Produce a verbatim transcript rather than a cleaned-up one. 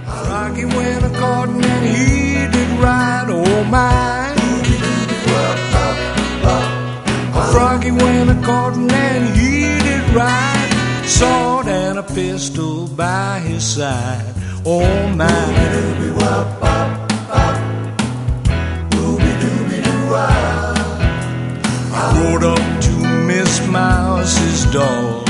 Froggy went a-courting and he did right, oh my. Froggy went a-courting and he did right, sword and a pistol by his side, oh my. I rode up to Miss Mouse's door.